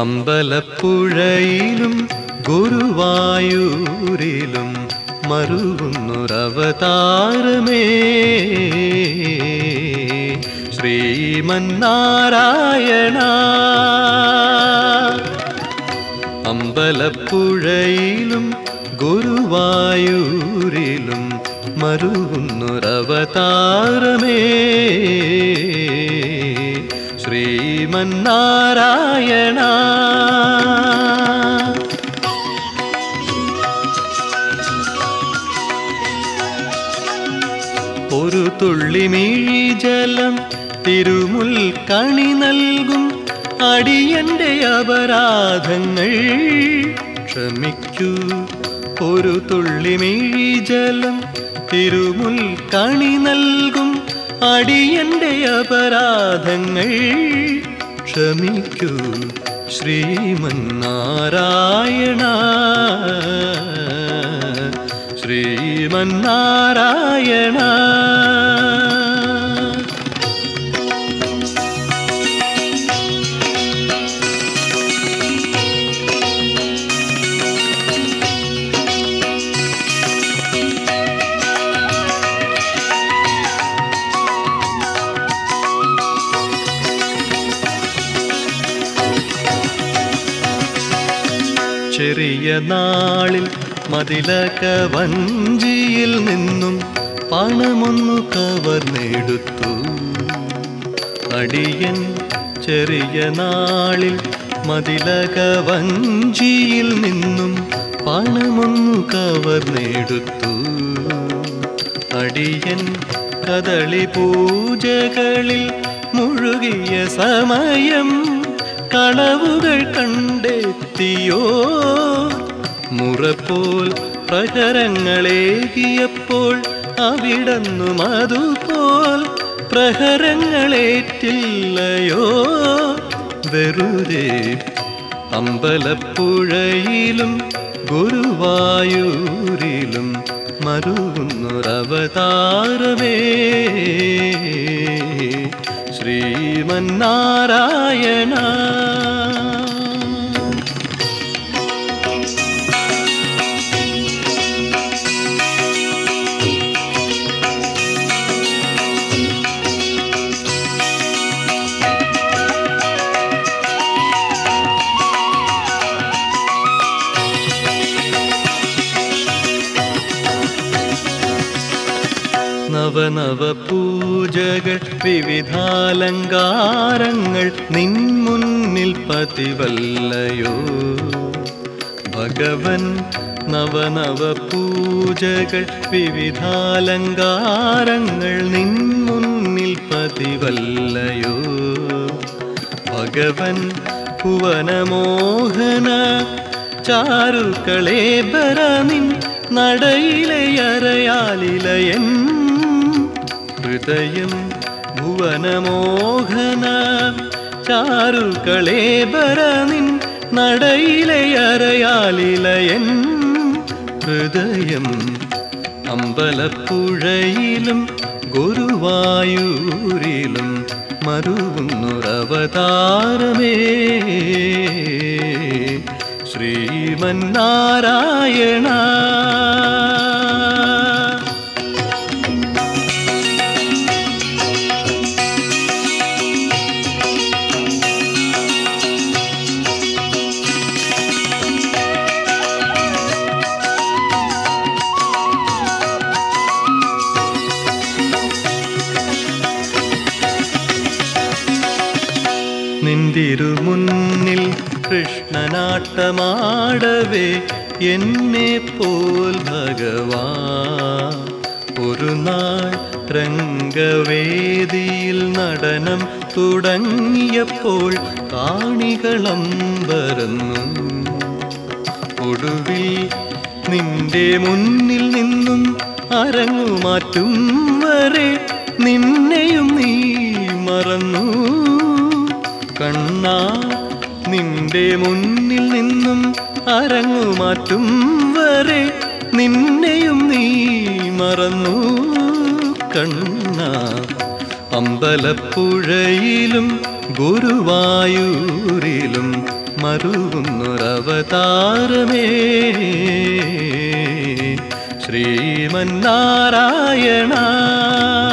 അമ്പലപ്പുഴയിലും ഗുരുവായൂരിലും മരുവുന്നൊരവതാരമേ ശ്രീമന്നാരായണ. അമ്പലപ്പുഴയിലും ഗുരുവായൂരിലും മരുവുന്നൊരവതാരമേ ശ്രീമന്നാരായണ. ഒരു തുള്ളിമിഴി ജലം തിരുമുൽക്കണി നൽകും അടിയന്റെ അപരാധങ്ങൾ ക്ഷമിക്കൂ. ഒരു തുള്ളിമിഴി ജലം തിരുമുൽക്കണി നൽകും അടിയന്റെ അപരാധങ്ങൾ ക്ഷമിക്കൂ ശ്രീമന്നാരായണ. ശ്രീമന്നാരായണ. ചെറിയ നാളിൽ മതിലക വഞ്ചിയിൽ നിന്നും പണമൊന്നു കവർന്നെടുത്തു അടിയൻ. ചെറിയ നാളിൽ മതിലക വഞ്ചിയിൽ നിന്നും പണമൊന്നു കവർന്നെടുത്തു അടിയൻ. കദളി പൂജകളിൽ മുഴുകിയ സമയം കളവുകൾ കണ്ടെത്തിയോ. മുറപ്പോൽ പ്രഹരങ്ങളേകിയപ്പോൾ അവിടന്നു അതുപോൽ പ്രഹരങ്ങളേറ്റില്ലയോ വെറുതെ. അമ്പലപ്പുഴയിലും ഗുരുവായൂരിലും മരുവുന്നൊരവതാരമേ ശ്രീമന്നാരായണ. നവനവ പൂജകൾ വിവിധാലങ്കാരങ്ങൾ നിൻ മുന്നിൽ പതിവല്ലയോ ഭഗവൻ. നവനവ പൂജകൾ വിവിധാലങ്കാരങ്ങൾ നിൻ മുന്നിൽ പതിവല്ലയോ ഭഗവൻ. ഭുവനമോഹന ചാരുകളേബര നിൻ നടയിലെ അരയാലിലയൻ ഹൃദയം. ഭുവനമോഹന ചാരുകളേബര നിൻ നടയിലെ അരയാലിലയൻ ഹൃദയം. അമ്പലപ്പുഴയിലും ഗുരുവായൂരിലും മരുവുന്നൊരവതാരമേ ശ്രീമന്നാരായണ. നിന്തിരുമുന്നിൽ കൃഷ്ണനാട്ടമാടവേ എന്നെ പോൽ ഭഗവാൻ. ഒരു നാൾ രംഗവേദിയിൽ നടനം തുടങ്ങിയപ്പോൾ കാണികളമ്പരന്നു. ഒടുവിൽ നിന്റെ മുന്നിൽ നിന്നും അരങ്ങുമാറ്റും വരെ നിന്നെയും നീ മറന്നു കണ്ണാ. നിന്റെ മുന്നിൽ നിന്നും അരങ്ങുമാറ്റും വരെ നിന്നെയും നീ മറന്നു കണ്ണാ. അമ്പലപ്പുഴയിലും ഗുരുവായൂരിലും മരുവുന്നൊരവതാരമേ ശ്രീമന്നാരായണ.